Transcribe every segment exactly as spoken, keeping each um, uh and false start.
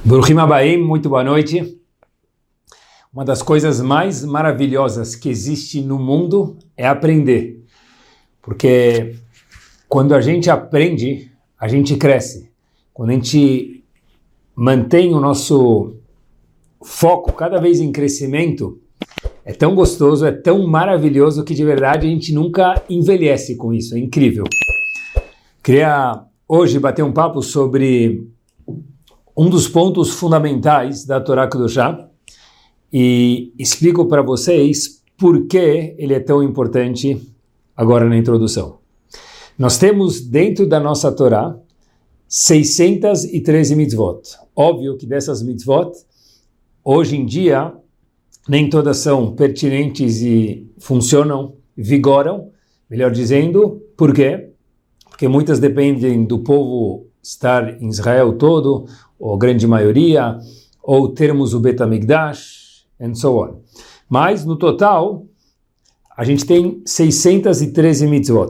Baruchim Abaim, muito boa noite. Uma das coisas mais maravilhosas que existe no mundo é aprender. Porque quando a gente aprende, a gente cresce. Quando a gente mantém o nosso foco cada vez em crescimento, é tão gostoso, é tão maravilhoso que de verdade a gente nunca envelhece com isso, é incrível. Queria hoje bater um papo sobre um dos pontos fundamentais da Torá Kedoshá e explico para vocês por que ele é tão importante agora na introdução. Nós temos dentro da nossa Torá seiscentas e treze mitzvot. Óbvio que dessas mitzvot, hoje em dia, nem todas são pertinentes e funcionam, vigoram, melhor dizendo, por quê? Porque muitas dependem do povo estar em Israel todo, ou a grande maioria, ou termos o Bet HaMikdash, and so on. Mas, no total, a gente tem seiscentas e treze mitzvot.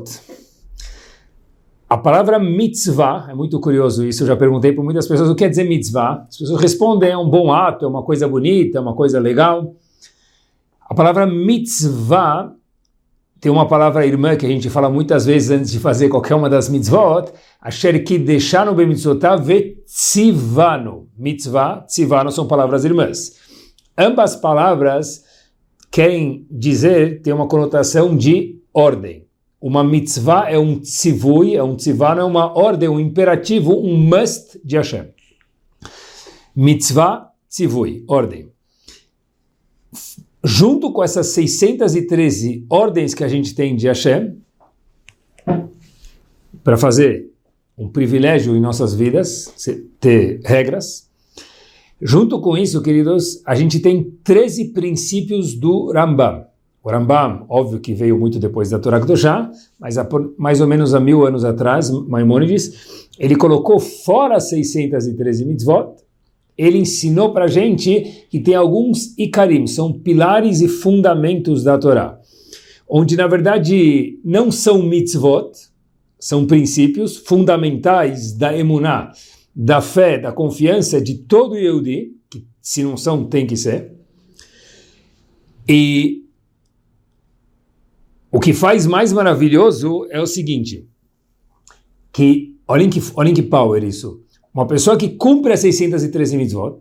A palavra mitzvah, é muito curioso isso, eu já perguntei para muitas pessoas o que quer dizer mitzvah. As pessoas respondem, é um bom ato, é uma coisa bonita, é uma coisa legal. A palavra mitzvah tem uma palavra irmã que a gente fala muitas vezes antes de fazer qualquer uma das mitzvot, asher kideshanu b'mitzvotav vetzivanu. Mitzvah, tzivanu são palavras irmãs. Ambas palavras querem dizer, tem uma conotação de ordem. Uma mitzvah é um tzivui, é um tzivanu, é uma ordem, um imperativo, um must de Hashem. Mitzvah, tzivui, ordem. Junto com essas seiscentas e treze ordens que a gente tem de Hashem, para fazer um privilégio em nossas vidas, ter regras, junto com isso, queridos, a gente tem treze princípios do Rambam. O Rambam, óbvio que veio muito depois da Torá Kedoshá, mas há, mais ou menos há mil anos atrás, Maimônides, ele colocou fora as seiscentas e treze mitzvot. Ele ensinou para a gente que tem alguns ikarim, são pilares e fundamentos da Torá, onde na verdade não são mitzvot, são princípios fundamentais da emuná, da fé, da confiança de todo Yehudi, que se não são, tem que ser. E o que faz mais maravilhoso é o seguinte, que olhem que, olhem que power isso. Uma pessoa que cumpre as seiscentas e treze mitzvot,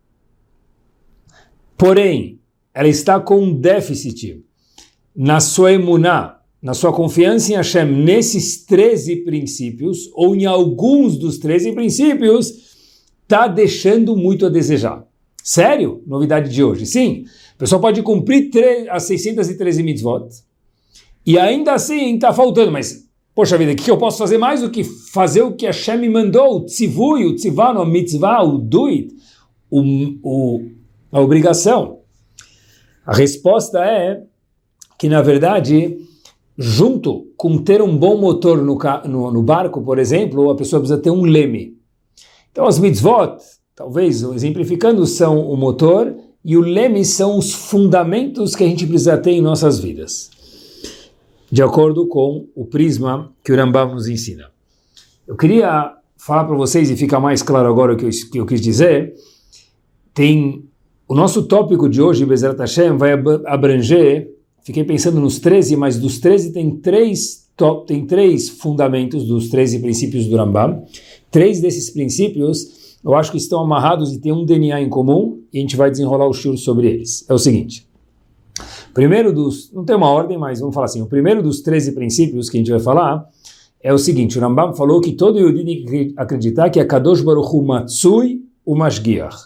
porém, ela está com um déficit na sua emuná, na sua confiança em Hashem, nesses treze princípios, ou em alguns dos treze princípios, está deixando muito a desejar. Sério? Novidade de hoje. Sim, a pessoa pode cumprir as seiscentas e treze mitzvot, e ainda assim está faltando, mas... Poxa vida, o que eu posso fazer mais do que fazer o que Hashem me mandou? O tzivui, o tzivano, a mitzvah, o do it, o, o, a obrigação. A resposta é que, na verdade, junto com ter um bom motor no, no, no barco, por exemplo, a pessoa precisa ter um leme. Então, as mitzvot, talvez, exemplificando, são o motor e o leme são os fundamentos que a gente precisa ter em nossas vidas, de acordo com o prisma que o Rambam nos ensina. Eu queria falar para vocês, e fica mais claro agora o que eu, que eu quis dizer, tem o nosso tópico de hoje, Bezerra Hashem, vai abranger, fiquei pensando nos treze, mas dos treze tem três, top, tem três fundamentos dos treze princípios do Rambam. Três desses princípios, eu acho que estão amarrados e têm um D N A em comum, e a gente vai desenrolar o shiur sobre eles. É o seguinte... Primeiro dos, não tem uma ordem, mas vamos falar assim, o primeiro dos treze princípios que a gente vai falar é o seguinte, o Rambam falou que todo Yehudi tem que acreditar que a Kadosh Baruch Hu Matsui o Mashgiach.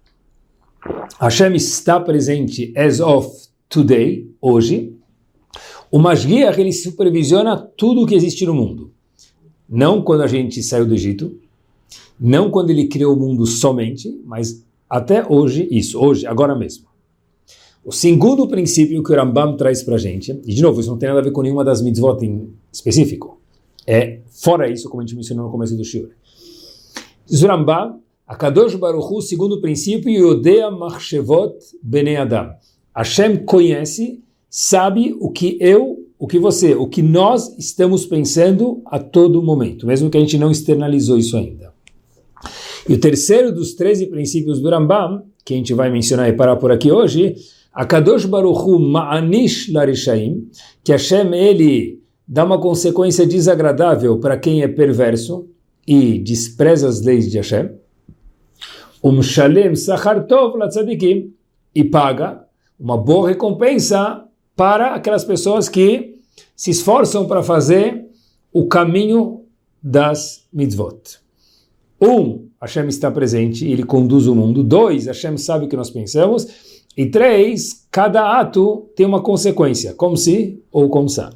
Hashem está presente as of today, hoje. O Mashgiach, ele supervisiona tudo o que existe no mundo. Não quando a gente saiu do Egito, não quando ele criou o mundo somente, mas até hoje, isso, hoje, agora mesmo. O segundo princípio que o Rambam traz para a gente, e de novo, isso não tem nada a ver com nenhuma das mitzvot em específico, é fora isso, como a gente mencionou no começo do shiur. Diz o Rambam, a Kadosh Baruch Hu, segundo princípio, Yodea Machshevot Bnei Adam. Hashem conhece, sabe o que eu, o que você, o que nós estamos pensando a todo momento, mesmo que a gente não externalizou isso ainda. E o terceiro dos treze princípios do Rambam, que a gente vai mencionar e parar por aqui hoje, Akadosh Baruch Hu Ma'anish Larishaim, que Hashem, ele dá uma consequência desagradável para quem é perverso e despreza as leis de Hashem, Umshalem Sachar Tov Latzadikim, e paga uma boa recompensa para aquelas pessoas que se esforçam para fazer o caminho das mitzvot. Um, Hashem está presente e ele conduz o mundo. Dois, Hashem sabe o que nós pensamos. E três, cada ato tem uma consequência, como se ou como sa.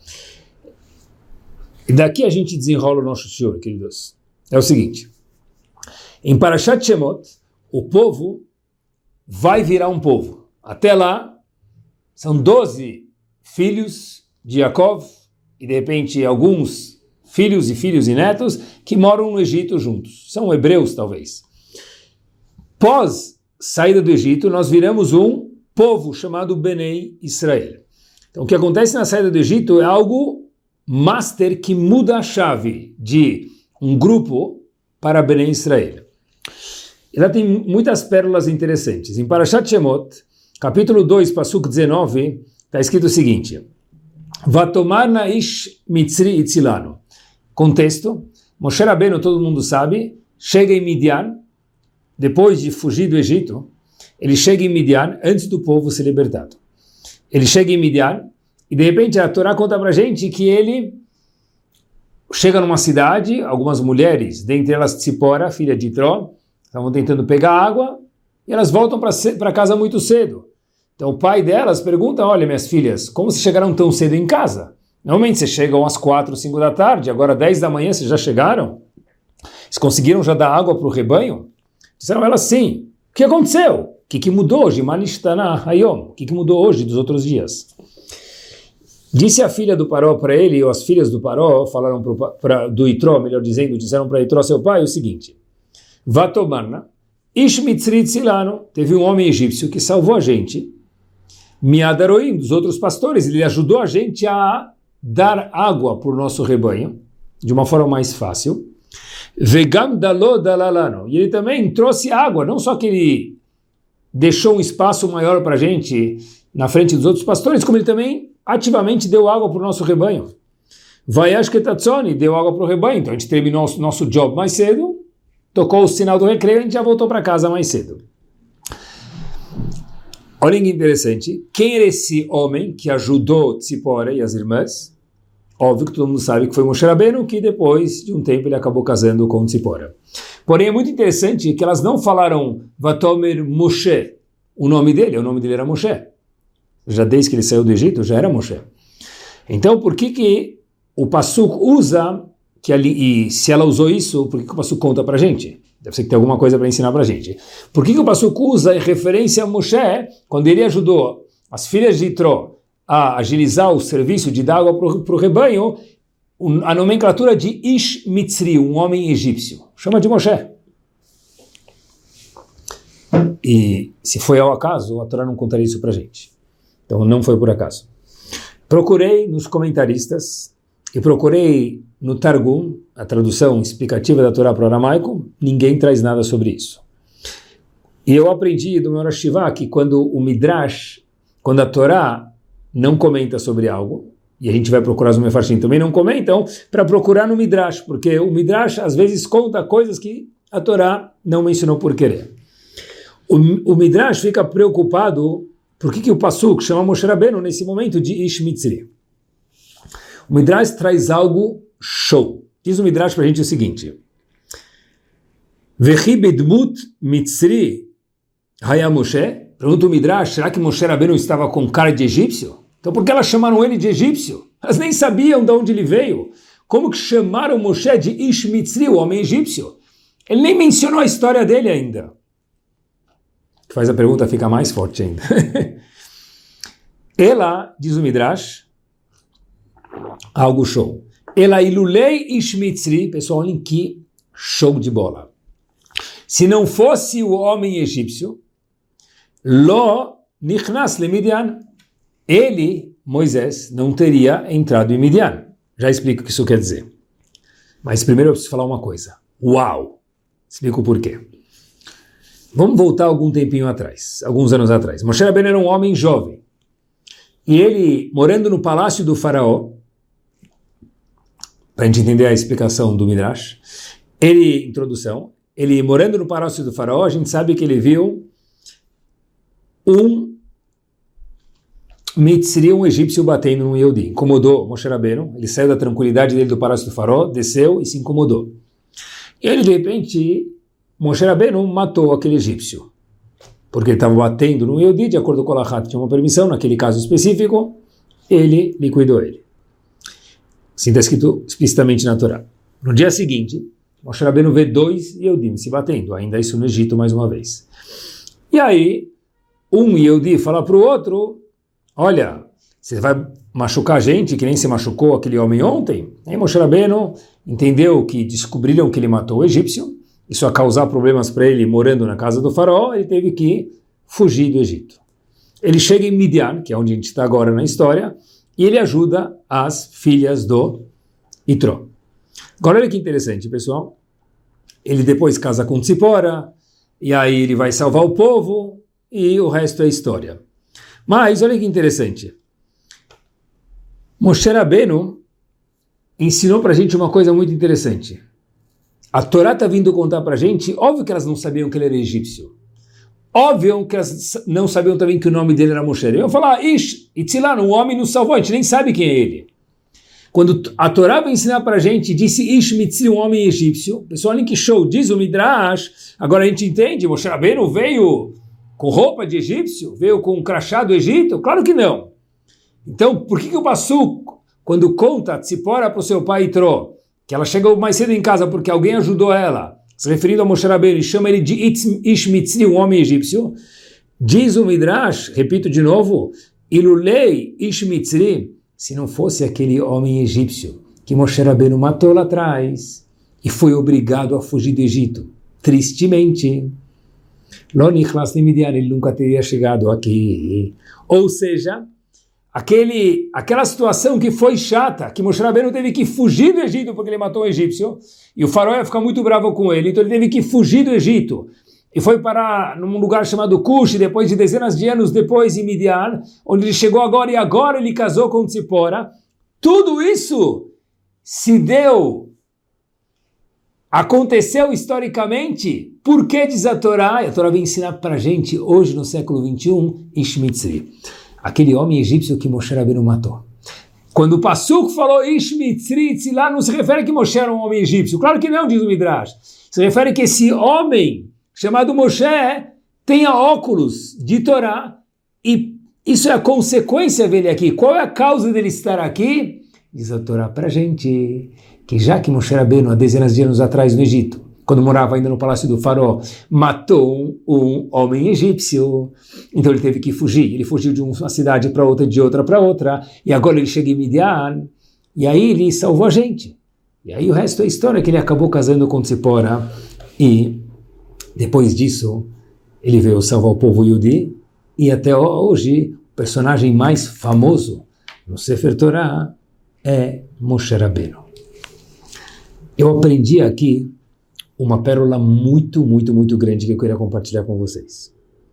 E daqui a gente desenrola o nosso shiur, queridos. É o seguinte, em Parashat Shemot, o povo vai virar um povo. Até lá, são doze filhos de Yaakov, e de repente alguns filhos e filhos e netos que moram no Egito juntos. São hebreus, talvez. Pós saída do Egito, nós viramos um povo chamado Benei Israel. Então, o que acontece na saída do Egito é algo master que muda a chave de um grupo para Benei Israel. E lá tem muitas pérolas interessantes. Em Parashat Shemot, capítulo dois, Pasuk dezenove, está escrito o seguinte: Vatomar naish mitzri itzilano. Contexto, Moshe Rabbeinu, todo mundo sabe, chega em Midian, depois de fugir do Egito, ele chega em Midian antes do povo ser libertado. Ele chega em Midian e de repente a Torá conta pra gente que ele chega numa cidade, algumas mulheres, dentre elas Tzipora, filha de Itró, estavam tentando pegar água e elas voltam para casa muito cedo. Então o pai delas pergunta: olha, minhas filhas, como vocês chegaram tão cedo em casa? Normalmente vocês chegam às quatro, cinco da tarde, agora dez da manhã vocês já chegaram? Vocês conseguiram já dar água para o rebanho? Disseram elas sim. O que aconteceu? O que, que mudou hoje? Manishtana Hayom. O que, que mudou hoje dos outros dias? Disse a filha do Paró para ele, ou as filhas do Paró falaram pro, pra, do Itró, melhor dizendo, disseram para Itró, seu pai, o seguinte: Vatomarna, Ish Mitzri Tzilano, teve um homem egípcio que salvou a gente, Miadaroim, dos outros pastores, ele ajudou a gente a dar água para o nosso rebanho, de uma forma mais fácil. Vegam dalo dalalano, e ele também trouxe água, não só que ele deixou um espaço maior para a gente na frente dos outros pastores, como ele também ativamente deu água para o nosso rebanho. Vayash ketatzoni, deu água para o rebanho, então a gente terminou o nosso job mais cedo, tocou o sinal do recreio e a gente já voltou para casa mais cedo. Olha que interessante, quem era esse homem que ajudou Tzipora e as irmãs? Óbvio que todo mundo sabe que foi Moshe Rabbeinu, que depois de um tempo ele acabou casando com Tzipora. Porém é muito interessante que elas não falaram Vatomer Moshe, o nome dele, o nome dele era Moshe. Já desde que ele saiu do Egito, já era Moshe. Então por que que o Pasuk usa, que ali, e se ela usou isso, por que que o Pasuk conta pra gente? Deve ser que tem alguma coisa para ensinar pra gente. Por que que o Pasuk usa em referência a Moshe, quando ele ajudou as filhas de Itró a agilizar o serviço de dar água para o rebanho, a nomenclatura de Ish Mitzri, um homem egípcio. Chama de Moshe. E se foi ao acaso, a Torá não contaria isso para a gente. Então não foi por acaso. Procurei nos comentaristas e procurei no Targum, a tradução explicativa da Torá para o aramaico, ninguém traz nada sobre isso. E eu aprendi do meu Rosh Hashivá que quando o Midrash, quando a Torá não comenta sobre algo, e a gente vai procurar no Mefarshim também não comentam, para procurar no Midrash, porque o Midrash às vezes conta coisas que a Torá não mencionou por querer. O, o Midrash fica preocupado, por que que o Pasuk chama Moshe Rabbeinu nesse momento de Ish Mitzri? O Midrash traz algo show. Diz o Midrash para a gente o seguinte: Vechi bedmut Mitzri haya Moshe. Pergunta o Midrash, será que Moshe Rabbeinu estava com cara de egípcio? Então por que elas chamaram ele de egípcio? Elas nem sabiam de onde ele veio. Como que chamaram Moshe de Ish Mitzri, o homem egípcio? Ele nem mencionou a história dele ainda. Que faz a pergunta ficar mais forte ainda. Ela, diz o Midrash, algo show. Ela ilulei Ish Mitzri, pessoal, olhem que show de bola. Se não fosse o homem egípcio, Lo nichnas le Midian, ele, Moisés, não teria entrado em Midian. Já explico o que isso quer dizer. Mas primeiro eu preciso falar uma coisa. Uau! Explico por quê. Vamos voltar algum tempinho atrás, alguns anos atrás. Moshe Rabbeinu era um homem jovem. E ele, morando no palácio do faraó, para a gente entender a explicação do Midrash, ele, introdução, ele morando no palácio do faraó, a gente sabe que ele viu um Mitzri, um egípcio batendo num Yehudi. Incomodou Moshe Rabbeinu, ele saiu da tranquilidade dele do palácio do faraó, desceu e se incomodou. E ele, de repente, Moshe Rabbeinu matou aquele egípcio, porque ele estava batendo no Yehudi, de acordo com o Lahat, tinha uma permissão, naquele caso específico, ele liquidou ele. Assim está escrito explicitamente na Torá. No dia seguinte, Moshe Rabbeinu vê dois Yehudim se batendo, ainda isso no Egito mais uma vez. E aí, um Yehudi fala para o outro, olha, você vai machucar a gente, que nem se machucou aquele homem ontem? Aí Moshe Rabbeinu entendeu que descobriram que ele matou o egípcio, isso ia causar problemas para ele morando na casa do faraó, ele teve que fugir do Egito. Ele chega em Midian, que é onde a gente está agora na história, e ele ajuda as filhas do Itró. Agora olha que interessante, pessoal. Ele depois casa com Tzipora, e aí ele vai salvar o povo, e o resto é história. Mas olha que interessante. Moshe Rabbeinu ensinou para a gente uma coisa muito interessante. A Torá está vindo contar para a gente, óbvio que elas não sabiam que ele era egípcio. Óbvio que elas não sabiam também que o nome dele era Moshe. Eu vou falar, Ish, Itzilá, um homem nos salvou, a gente nem sabe quem é ele. Quando a Torá vai ensinar para a gente, disse Ish Mitzri, um homem egípcio, pessoal, olha que show, diz o Midrash, agora a gente entende, Moshe Rabbeinu veio com roupa de egípcio, veio com um crachá do Egito? Claro que não. Então, por que que o Passuco, quando conta Tzipora para o seu pai Itró, que ela chegou mais cedo em casa porque alguém ajudou ela, se referindo a Moshe Rabbeinu, e chama ele de Ish Mitzri, um homem egípcio, diz o Midrash, repito de novo, Ilulei Ish Mitzri, se não fosse aquele homem egípcio que Moshe Rabbeinu matou lá atrás e foi obrigado a fugir do Egito, tristemente, Lo Nichlas Midian, ele nunca teria chegado aqui. Ou seja, aquele, aquela situação que foi chata, que Moshe Rabbeinu teve que fugir do Egito porque ele matou o egípcio, e o faraó ia ficar muito bravo com ele, então ele teve que fugir do Egito, e foi parar num lugar chamado Cush, depois de dezenas de anos depois em Midian, onde ele chegou agora, e agora ele casou com Tzipora. Tudo isso se deu, aconteceu historicamente. Por que diz a Torá? A Torá vem ensinar para a gente, hoje no século vinte e um, Ish Mitzri, aquele homem egípcio que Moshe Rabbeinu matou. Quando o Passuco falou Ish Mitzri, lá não se refere que Moshe era um homem egípcio. Claro que não, diz o Midrash. Se refere que esse homem, chamado Moshe, tenha óculos de Torá, e isso é a consequência dele aqui. Qual é a causa dele estar aqui? Diz a Torá para a gente, que já que Moshe Rabbeinu, há dezenas de anos atrás no Egito, quando morava ainda no palácio do faraó, matou um, um homem egípcio, então ele teve que fugir. Ele fugiu de uma cidade para outra, de outra para outra, e agora ele chega em Midian, e aí ele salvou a gente. E aí o resto é história, que ele acabou casando com Tzipora, e depois disso ele veio salvar o povo Yehudi, e até hoje o personagem mais famoso no Sefer Torah é Moshe Rabbeinu. Eu aprendi aqui uma pérola muito, muito, muito grande que eu queria compartilhar com vocês.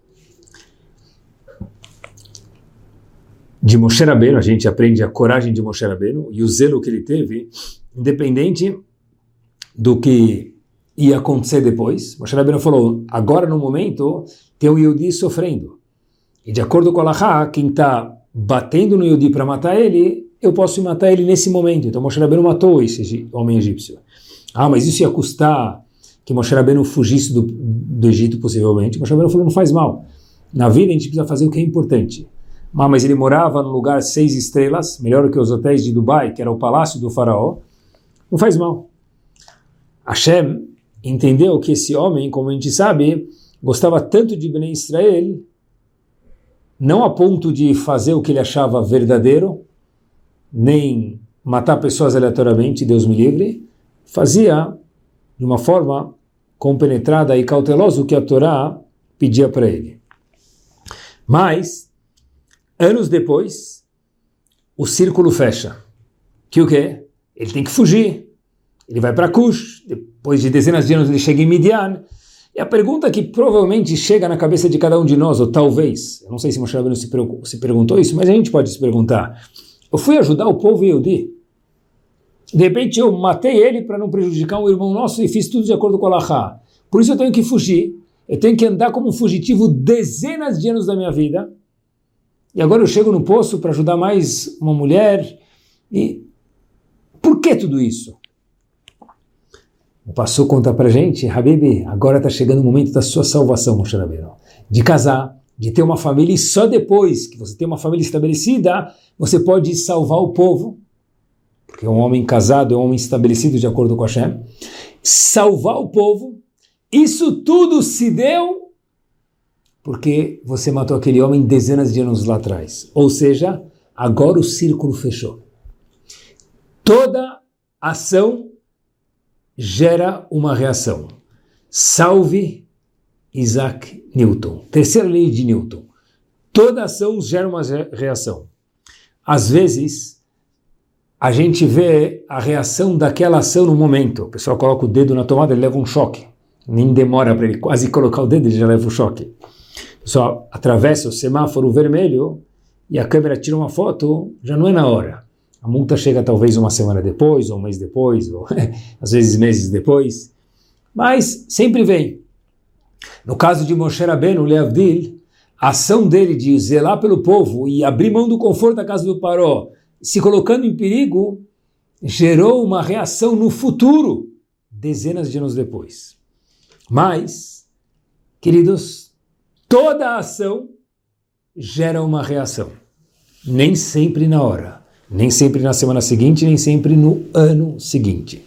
De Moshe Rabbeinu, a gente aprende a coragem de Moshe Rabbeinu e o zelo que ele teve, independente do que ia acontecer depois. Moshe Rabbeinu falou, agora no momento tem o Yehudi sofrendo. E de acordo com a Halachá, quem está batendo no Yehudi para matar ele, eu posso matar ele nesse momento. Então Moshe Rabbeinu matou esse homem egípcio. Ah, mas isso ia custar que Moshe Rabbeinu fugisse do, do Egito, possivelmente. Moshe Rabbeinu falou, não faz mal. Na vida a gente precisa fazer o que é importante. Ah, mas ele morava num lugar seis estrelas, melhor que os hotéis de Dubai, que era o palácio do faraó. Não faz mal. Hashem entendeu que esse homem, como a gente sabe, gostava tanto de Bnei Israel, não a ponto de fazer o que ele achava verdadeiro, nem matar pessoas aleatoriamente, Deus me livre, fazia de uma forma compenetrada e cautelosa o que a Torá pedia para ele. Mas, anos depois, o círculo fecha. Que o quê? Ele tem que fugir. Ele vai para Cush, depois de dezenas de anos ele chega em Midian. E a pergunta que provavelmente chega na cabeça de cada um de nós, ou talvez, eu não sei se Moshe Rabbeinu se, se perguntou isso, mas a gente pode se perguntar, eu fui ajudar o povo Yehudi, de repente eu matei ele para não prejudicar um irmão nosso e fiz tudo de acordo com a Halachá. Por isso eu tenho que fugir, eu tenho que andar como um fugitivo dezenas de anos da minha vida, e agora eu chego no poço para ajudar mais uma mulher, e por que tudo isso? O pastor conta para a gente, Habibi, agora está chegando o momento da sua salvação, Moshe Rabbeinu, de casar, de ter uma família, e só depois que você tem uma família estabelecida, você pode salvar o povo, porque um homem casado é um homem estabelecido de acordo com Hashem, salvar o povo. Isso tudo se deu porque você matou aquele homem dezenas de anos lá atrás. Ou seja, agora o círculo fechou. Toda ação gera uma reação. Salve Isaac Newton. Terceira lei de Newton. Toda ação gera uma reação. Às vezes, a gente vê a reação daquela ação no momento. O pessoal coloca o dedo na tomada, ele leva um choque. Nem demora para ele quase colocar o dedo, ele já leva um choque. O pessoal atravessa o semáforo vermelho e a câmera tira uma foto, já não é na hora. A multa chega talvez uma semana depois, ou um mês depois, ou às vezes meses depois. Mas sempre vem. No caso de Moshe Rabbeinu, Leavdil, a ação dele de zelar pelo povo e abrir mão do conforto da casa do Paró, se colocando em perigo, gerou uma reação no futuro, dezenas de anos depois. Mas, queridos, toda ação gera uma reação. Nem sempre na hora, nem sempre na semana seguinte, nem sempre no ano seguinte.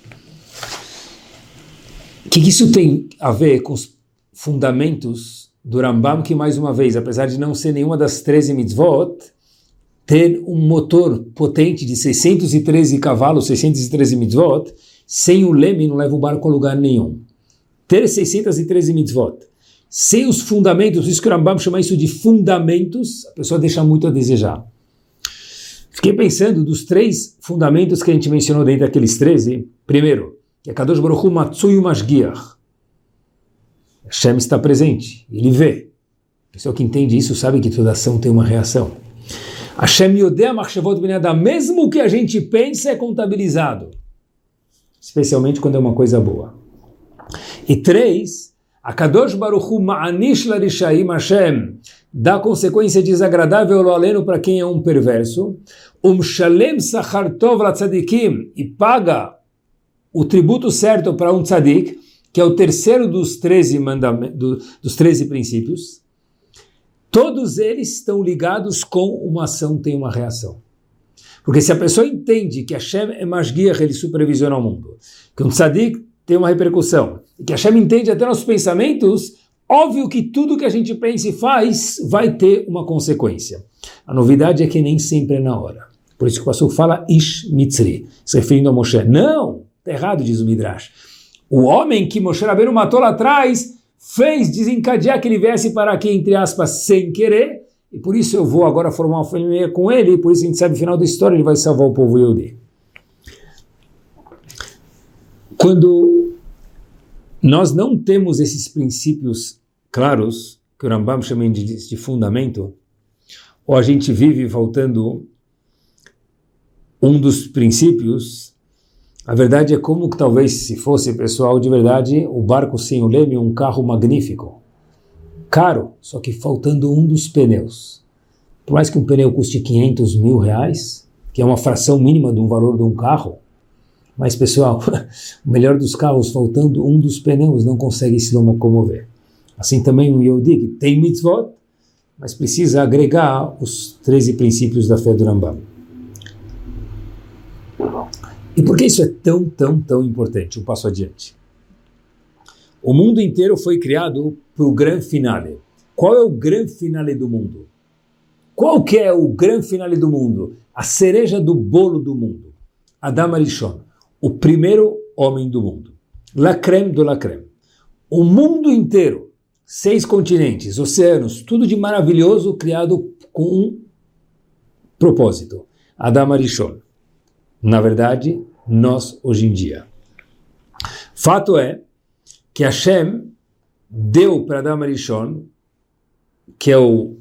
O que isso tem a ver com os fundamentos do Rambam, que mais uma vez, apesar de não ser nenhuma das treze mitzvot, ter um motor potente de seiscentos e treze cavalos, seiscentos e treze mitzvot, sem o leme não leva o barco a lugar nenhum. Ter seiscentos e treze mitzvot, sem os fundamentos, isso que o Rambam chama isso de fundamentos, a pessoa deixa muito a desejar. Fiquei pensando dos três fundamentos que a gente mencionou dentro daqueles treze. Primeiro, que a Kadosh Baruch Hu Matsui Mashgiach. Hashem está presente, ele vê. A pessoa que entende isso sabe que toda ação tem uma reação. Hashem Yodea Machshavot Bnei Adam, mesmo o que a gente pensa é contabilizado. Especialmente quando é uma coisa boa. E três, a Kadosh Baruch Hu Ma'anish Larishaim, Hashem dá consequência desagradável ao aleno para quem é um perverso. Umshalem Sachar Tov Latzadikim, e paga o tributo certo para um tzadik, que é o terceiro dos treze mandamentos, do, dos treze princípios. Todos eles estão ligados com uma ação, tem uma reação. Porque se a pessoa entende que Hashem é Mashgiach, ele supervisiona o mundo, que um tzadik tem uma repercussão, e que Hashem entende até nossos pensamentos, óbvio que tudo que a gente pensa e faz vai ter uma consequência. A novidade é que nem sempre é na hora. Por isso que o pastor fala Ish Mitzri, se referindo a Moshe. Não, está errado, diz o Midrash. O homem que Moshe Rabbeinu matou lá atrás fez desencadear que ele viesse para aqui, entre aspas, sem querer, e por isso eu vou agora formar uma família com ele, e por isso a gente sabe no final da história ele vai salvar o povo Yehudi. Quando nós não temos esses princípios claros, que o Rambam chama de, de fundamento, ou a gente vive faltando um dos princípios, a verdade é como que talvez se fosse, pessoal, de verdade, o barco sem o leme, um carro magnífico, caro, só que faltando um dos pneus. Por mais que um pneu custe quinhentos mil reais, que é uma fração mínima de um valor de um carro, mas, pessoal, o melhor dos carros, faltando um dos pneus, não consegue se locomover. Assim também o Yehudi, que tem mitzvot, mas precisa agregar os treze princípios da fé do Rambam. E por que isso é tão, tão, tão importante? Um passo adiante. O mundo inteiro foi criado para o grande finale. Qual é o grande finale do mundo? Qual que é o grande finale do mundo? A cereja do bolo do mundo. Adam Arishon, o primeiro homem do mundo. La crème de la crème. O mundo inteiro, seis continentes, oceanos, tudo de maravilhoso, criado com um propósito. Adam Arishon. Na verdade, nós hoje em dia. Fato é que Hashem deu para Adam Arishon, que é o,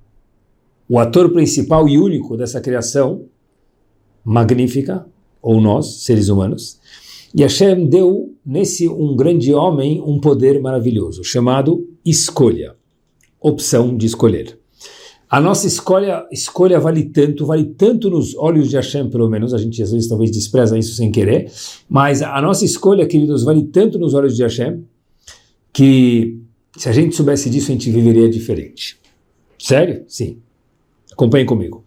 o ator principal e único dessa criação magnífica, ou nós, seres humanos, e Hashem deu nesse um grande homem um poder maravilhoso, chamado escolha, opção de escolher. A nossa escolha, escolha vale tanto, vale tanto nos olhos de Hashem, pelo menos, a gente às vezes talvez despreza isso sem querer, mas a nossa escolha, queridos, vale tanto nos olhos de Hashem, que se a gente soubesse disso, a gente viveria diferente. Sério? Sim. Acompanhem comigo.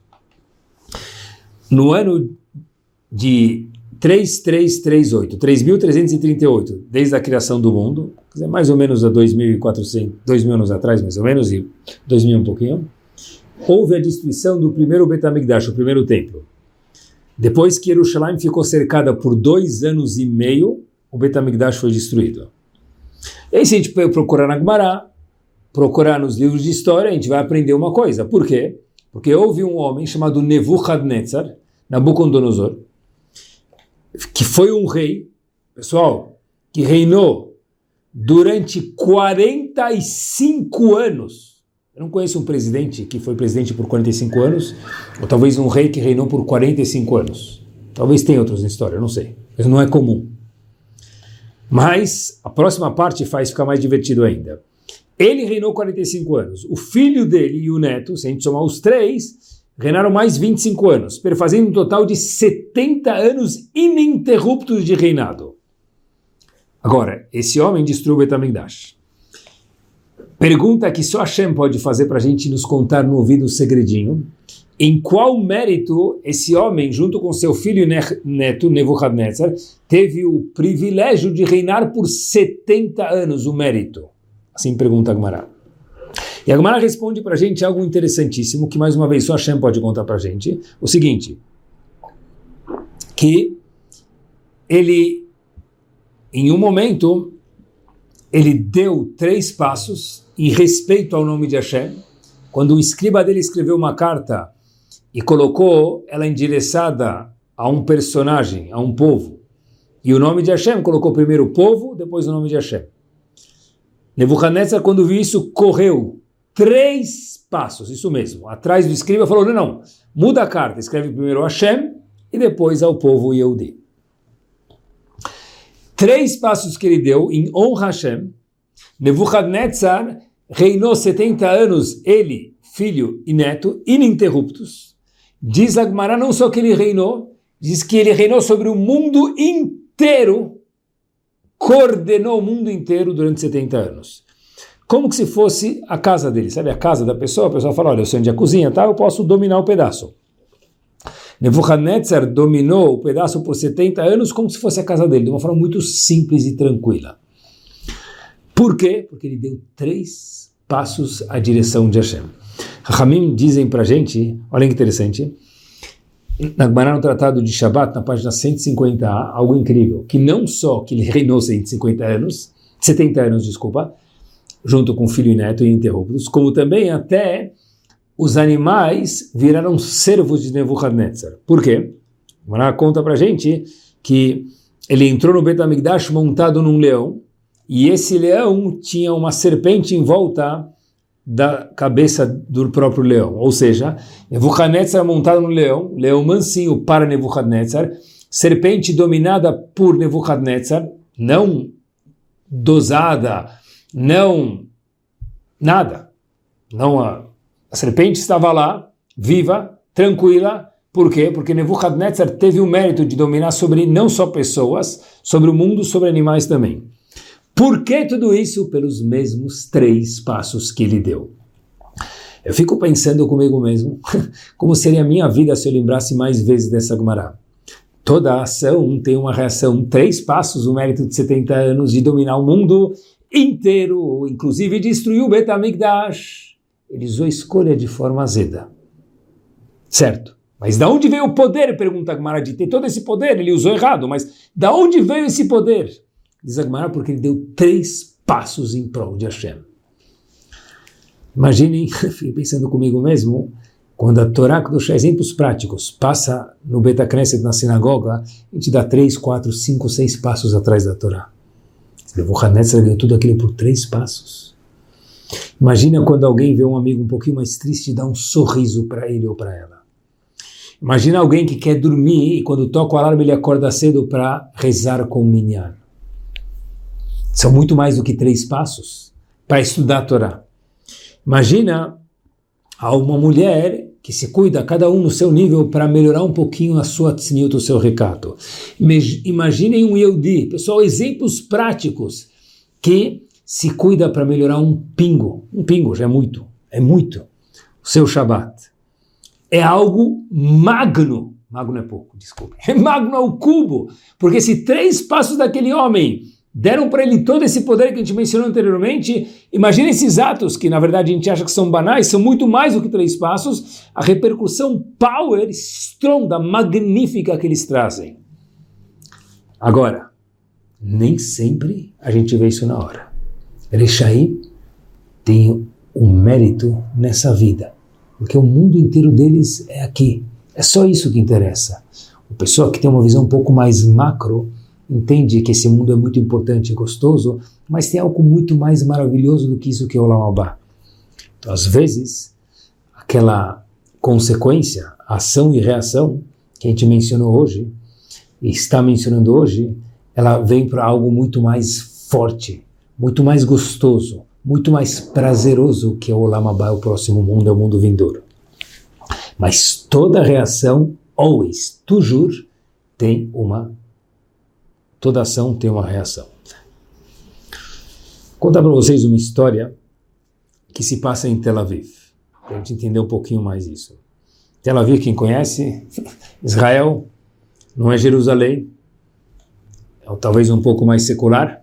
No ano de três mil trezentos e trinta e oito, três mil trezentos e trinta e oito, desde a criação do mundo, quer dizer, mais ou menos há dois mil e quatrocentos, dois mil anos atrás, mais ou menos, e dois mil um pouquinho, houve a destruição do primeiro Bet HaMikdash, o primeiro templo. Depois que Jerusalém ficou cercada por dois anos e meio, o Bet HaMikdash foi destruído. E aí se a gente procurar na Gemara, procurar nos livros de história, a gente vai aprender uma coisa. Por quê? Porque houve um homem chamado Nebuchadnezzar, Nabucodonosor, que foi um rei, pessoal, que reinou durante quarenta e cinco anos. Eu não conheço um presidente que foi presidente por quarenta e cinco anos, ou talvez um rei que reinou por quarenta e cinco anos. Talvez tenha outros na história, eu não sei. Mas não é comum. Mas a próxima parte faz ficar mais divertido ainda. Ele reinou quarenta e cinco anos. O filho dele e o neto, se a gente somar os três, reinaram mais vinte e cinco anos, fazendo um total de setenta anos ininterruptos de reinado. Agora, esse homem destruiu o Bet HaMikdash. Pergunta que só Hashem pode fazer para a gente nos contar no ouvido um segredinho. Em qual mérito esse homem, junto com seu filho e neto, Nebuchadnezzar, teve o privilégio de reinar por setenta anos, o mérito? Assim pergunta a Gemara. E a Gemara responde para a gente algo interessantíssimo, que mais uma vez só Hashem pode contar para a gente. O seguinte, que ele, em um momento, ele deu três passos em respeito ao nome de Hashem. Quando o escriba dele escreveu uma carta e colocou ela endereçada a um personagem, a um povo, e o nome de Hashem colocou primeiro o povo, depois o nome de Hashem. Nebuchadnezzar, quando viu isso, correu três passos, isso mesmo, atrás do escriba, falou, não, não, muda a carta, escreve primeiro Hashem e depois ao povo Yehudi. Três passos que ele deu em honra a Hashem. Nebuchadnezzar reinou setenta anos, ele, filho e neto, ininterruptos. Diz a Gemara não só que ele reinou, diz que ele reinou sobre o mundo inteiro, coordenou o mundo inteiro durante setenta anos. Como que se fosse a casa dele, sabe a casa da pessoa? A pessoa fala, olha, eu sei onde é a cozinha, tá? Eu posso dominar o pedaço. Nebuchadnezzar dominou o pedaço por setenta anos como se fosse a casa dele, de uma forma muito simples e tranquila. Por quê? Porque ele deu três passos à direção de Hashem. Rahamim dizem pra gente, olha que interessante, na Gemara no Tratado de Shabat, na página cento e cinquenta a, algo incrível, que não só que ele reinou cento e cinquenta anos, setenta anos, desculpa, junto com filho e neto ininterruptos, como também até os animais viraram servos de Nebuchadnezzar. Por quê? A Gemara conta pra gente que ele entrou no Bet HaMikdash montado num leão, e esse leão tinha uma serpente em volta da cabeça do próprio leão. Ou seja, Nebuchadnezzar montado no leão, leão mansinho para Nebuchadnezzar, serpente dominada por Nebuchadnezzar, não dosada, não nada. Não a, a serpente estava lá, viva, tranquila. Por quê? Porque Nebuchadnezzar teve o mérito de dominar sobre não só pessoas, sobre o mundo, sobre animais também. Por que tudo isso? Pelos mesmos três passos que ele deu. Eu fico pensando comigo mesmo, como seria a minha vida se eu lembrasse mais vezes dessa Gemara. Toda ação tem uma reação, três passos, o mérito de setenta anos de dominar o mundo inteiro, inclusive destruiu o Bet HaMikdash. Ele usou a escolha de forma azeda. Certo? Mas da onde veio o poder? Pergunta a Gemara, de ter todo esse poder, ele usou errado, mas da onde veio esse poder? Diz a Gemara, porque ele deu três passos em prol de Hashem. Imaginem, fiquei pensando comigo mesmo, quando a Torá dos exemplos práticos passa no Bet HaKnesset, na sinagoga, a gente dá três, quatro, cinco, seis passos atrás da Torá. Nebuchadnezzar ganhou tudo aquilo por três passos. Imagina quando alguém vê um amigo um pouquinho mais triste e dá um sorriso para ele ou para ela. Imagina alguém que quer dormir e quando toca o alarme ele acorda cedo para rezar com o minyan. São muito mais do que três passos para estudar a Torá. Imagina uma mulher que se cuida, cada um no seu nível, para melhorar um pouquinho a sua tzniut, o seu recato. Imaginem um Yehudi, pessoal, exemplos práticos, que se cuida para melhorar um pingo. Um pingo já é muito, é muito. O seu Shabbat. É algo magno. Magno é pouco, desculpe. É magno ao cubo. Porque se três passos daquele homem deram para ele todo esse poder que a gente mencionou anteriormente, imagine esses atos, que na verdade a gente acha que são banais, são muito mais do que três passos, a repercussão power, estronda, magnífica que eles trazem. Agora, nem sempre a gente vê isso na hora. Rechaim tem um mérito nessa vida, porque o mundo inteiro deles é aqui. É só isso que interessa. O pessoal que tem uma visão um pouco mais macro entende que esse mundo é muito importante e gostoso, mas tem algo muito mais maravilhoso do que isso que é o Olam Haba. Então, às vezes, aquela consequência, ação e reação que a gente mencionou hoje, e está mencionando hoje, ela vem para algo muito mais forte, muito mais gostoso, muito mais prazeroso que é o Olam Haba, o próximo mundo, é o mundo vindouro. Mas toda reação, always, toujours, tem uma Toda ação tem uma reação. Vou contar para vocês uma história que se passa em Tel Aviv, para a gente entender um pouquinho mais isso. Tel Aviv, quem conhece, Israel, não é Jerusalém, é talvez um pouco mais secular,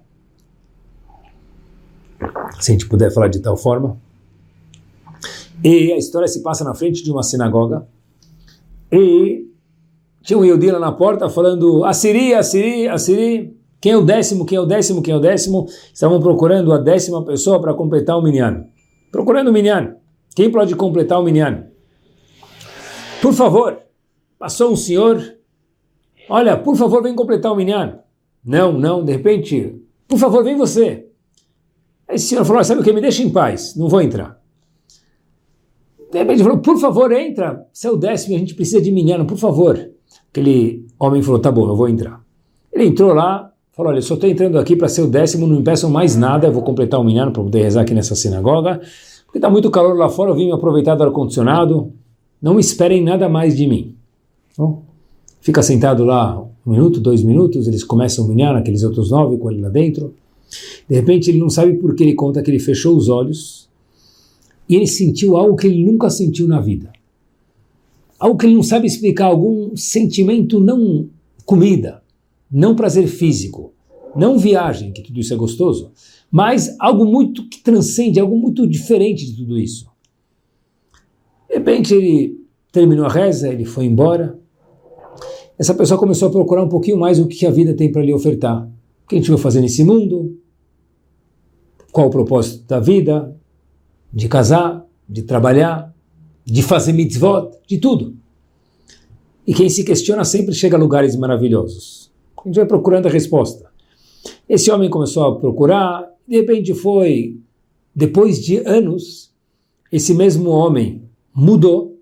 se a gente puder falar de tal forma. E a história se passa na frente de uma sinagoga, e tinha um Yehudi lá na porta falando, Assiri, Assiri, Assiri, quem é o décimo, quem é o décimo, quem é o décimo? Estavam procurando a décima pessoa para completar o minyan. Procurando o minyan. Quem pode completar o minyan? Por favor, passou um senhor, olha, por favor, vem completar o minyan. Não, não, de repente, por favor, vem você. Aí esse senhor falou, sabe o que, me deixa em paz, não vou entrar. De repente ele falou, por favor, entra, você é o décimo, a gente precisa de minyan, por favor. Aquele homem falou, tá bom, eu vou entrar. Ele entrou lá, falou, olha, eu só estou entrando aqui para ser o décimo, não me peçam mais nada, eu vou completar o minyan para poder rezar aqui nessa sinagoga, porque está muito calor lá fora, eu vim me aproveitar do ar-condicionado, não esperem nada mais de mim. Bom, fica sentado lá um minuto, dois minutos, eles começam o minyan, aqueles outros nove com ele lá dentro. De repente ele não sabe por que ele conta que ele fechou os olhos e ele sentiu algo que ele nunca sentiu na vida. Algo que ele não sabe explicar, algum sentimento, não comida, não prazer físico, não viagem, que tudo isso é gostoso, mas algo muito que transcende, algo muito diferente de tudo isso. De repente ele terminou a reza, ele foi embora. Essa pessoa começou a procurar um pouquinho mais o que a vida tem para lhe ofertar. O que a gente vai fazer nesse mundo? Qual o propósito da vida? De casar, de trabalhar, de fazer mitzvot, de tudo. E quem se questiona sempre chega a lugares maravilhosos. A gente vai procurando a resposta. Esse homem começou a procurar, de repente foi, depois de anos, esse mesmo homem mudou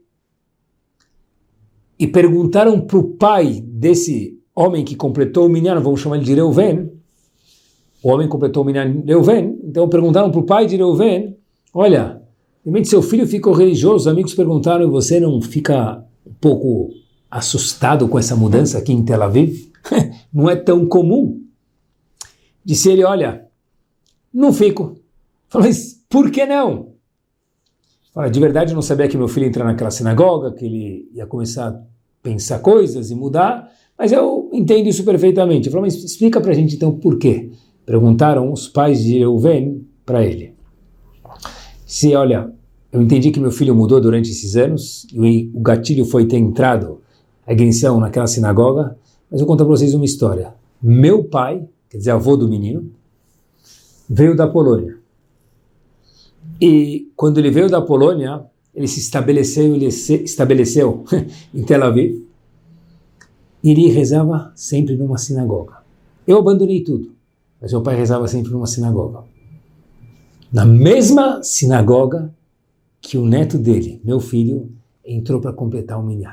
e perguntaram para o pai desse homem que completou o minyan, vamos chamar ele de Reuven, o homem completou o minyan Reuven, então perguntaram para o pai de Reuven, olha, de repente seu filho ficou religioso, os amigos perguntaram, e você não fica um pouco assustado com essa mudança aqui em Tel Aviv? Não é tão comum. Disse ele, olha, não fico. Falei, mas por que não? Fala, de verdade eu não sabia que meu filho ia entrar naquela sinagoga, que ele ia começar a pensar coisas e mudar, mas eu entendo isso perfeitamente. Eu falei, mas explica pra gente então por quê? Perguntaram os pais de Reuven para ele. Se, olha, eu entendi que meu filho mudou durante esses anos, e o gatilho foi ter entrado a ignição naquela sinagoga, mas eu vou contar para vocês uma história. Meu pai, quer dizer, avô do menino, veio da Polônia. E quando ele veio da Polônia, ele se estabeleceu, ele se estabeleceu em Tel Aviv, e ele rezava sempre numa sinagoga. Eu abandonei tudo. mas meu pai rezava sempre numa sinagoga. Na mesma sinagoga que o neto dele, meu filho, entrou para completar o minyan.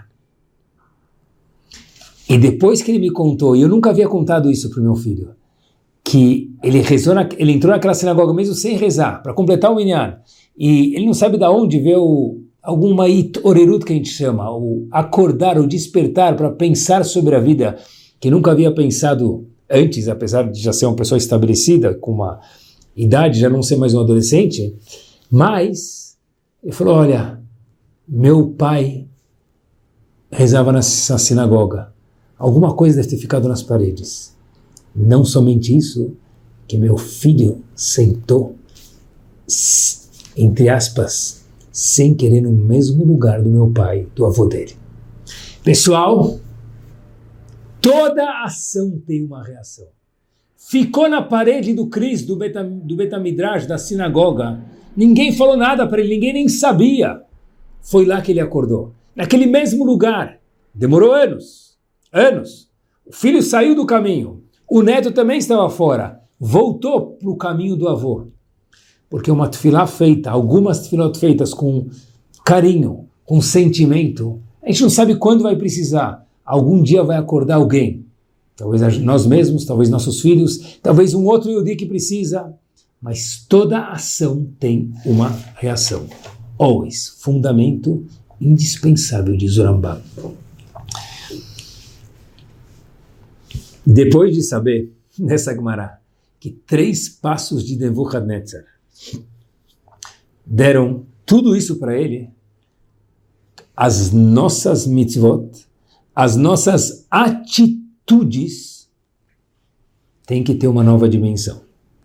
E depois que ele me contou, e eu nunca havia contado isso para o meu filho, que ele rezou, na, ele entrou naquela sinagoga mesmo sem rezar, para completar o minyan, e ele não sabe de onde veio alguma orerut que a gente chama, o acordar, o despertar para pensar sobre a vida, que nunca havia pensado antes, apesar de já ser uma pessoa estabelecida, com uma idade, já não ser mais um adolescente, mas ele falou, olha, meu pai rezava na sinagoga, alguma coisa deve ter ficado nas paredes. Não somente isso, que meu filho sentou, entre aspas, sem querer no mesmo lugar do meu pai, do avô dele. Pessoal, toda ação tem uma reação. Ficou na parede do Cris, do, Beta, do Betamidrash, da sinagoga, ninguém falou nada para ele, ninguém nem sabia. Foi lá que ele acordou, naquele mesmo lugar. Demorou anos, anos. O filho saiu do caminho, o neto também estava fora, voltou para o caminho do avô. Porque uma tefilá feita, algumas tefilot feitas com carinho, com sentimento, a gente não sabe quando vai precisar. Algum dia vai acordar alguém. Talvez nós mesmos, talvez nossos filhos, talvez um outro Yehudi que precisa. Mas toda ação tem uma reação. Always. Fundamento indispensável de Zorambam. Depois de saber, nessa Gemara, que três passos de Nebuchadnezzar deram tudo isso para ele, as nossas mitzvot, as nossas atitudes têm que ter uma nova dimensão.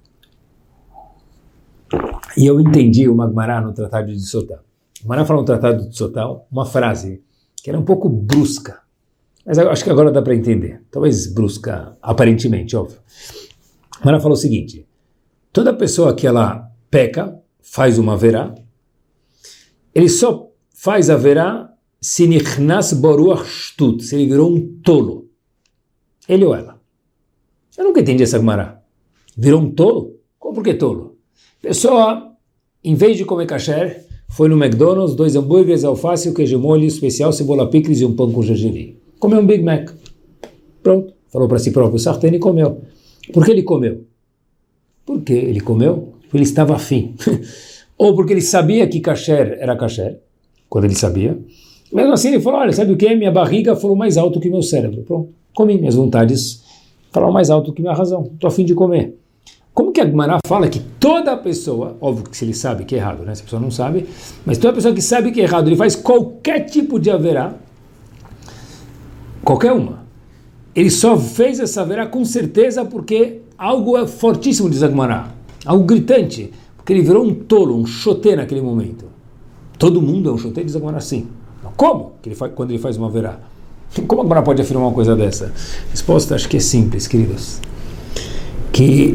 E eu entendi o Gemara no Tratado de Sotá. O Gemara fala no Tratado de Sotá uma frase que era um pouco brusca, mas eu acho que agora dá para entender. Talvez brusca, aparentemente, óbvio. O Gemara falou o seguinte, toda pessoa que ela peca, faz uma verá, ele só faz a verá se nichnas boruach shtut, se ele virou um tolo. Ele ou ela. Eu nunca entendi essa Gemara. Virou um tolo? Como por que tolo? Pessoa, em vez de comer kasher, foi no McDonald's, dois hambúrgueres, alface, o queijo molho especial, cebola picles e um pão com gergelim. Comeu um Big Mac. Pronto. Falou para si próprio, sartén e comeu. Por que ele comeu? Por que ele comeu? Porque ele estava afim. Ou porque ele sabia que kasher era kasher, quando ele sabia. Mesmo assim ele falou, olha, sabe o que? Minha barriga falou mais alto que meu cérebro. Pronto, comi. Minhas vontades falaram mais alto que minha razão. Estou afim de comer. Como que a Gemara fala que toda pessoa, óbvio que se ele sabe que é errado, né? Se a pessoa não sabe, mas toda pessoa que sabe que é errado, ele faz qualquer tipo de haverá, qualquer uma, ele só fez essa haverá com certeza porque algo é fortíssimo de Gemara, algo gritante, porque ele virou um tolo, um chotê naquele momento. Todo mundo é um chotê de Gemara, sim. Como? Que ele faz, quando ele faz uma haverá? Como a Gemara pode afirmar uma coisa dessa? Resposta acho que é simples, queridos. Que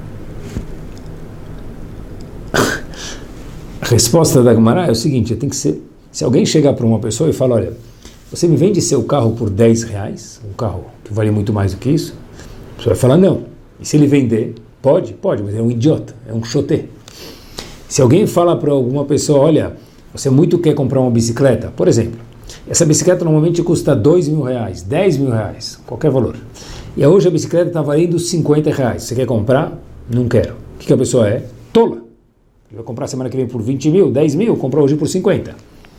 a resposta da Gemara é o seguinte, tem que ser, se alguém chegar para uma pessoa e falar, olha, você me vende seu carro por dez reais, um carro que vale muito mais do que isso, a pessoa vai falar não. E se ele vender, pode? Pode, mas é um idiota, é um chotê. Se alguém fala para alguma pessoa, olha, você muito quer comprar uma bicicleta, por exemplo, essa bicicleta normalmente custa dois mil reais, dez mil reais, qualquer valor. E hoje a bicicleta está valendo cinquenta reais. Você quer comprar? Não quero. O que, que a pessoa é? Tola. Ele vai comprar semana que vem por vinte mil, dez mil, comprou hoje por cinquenta.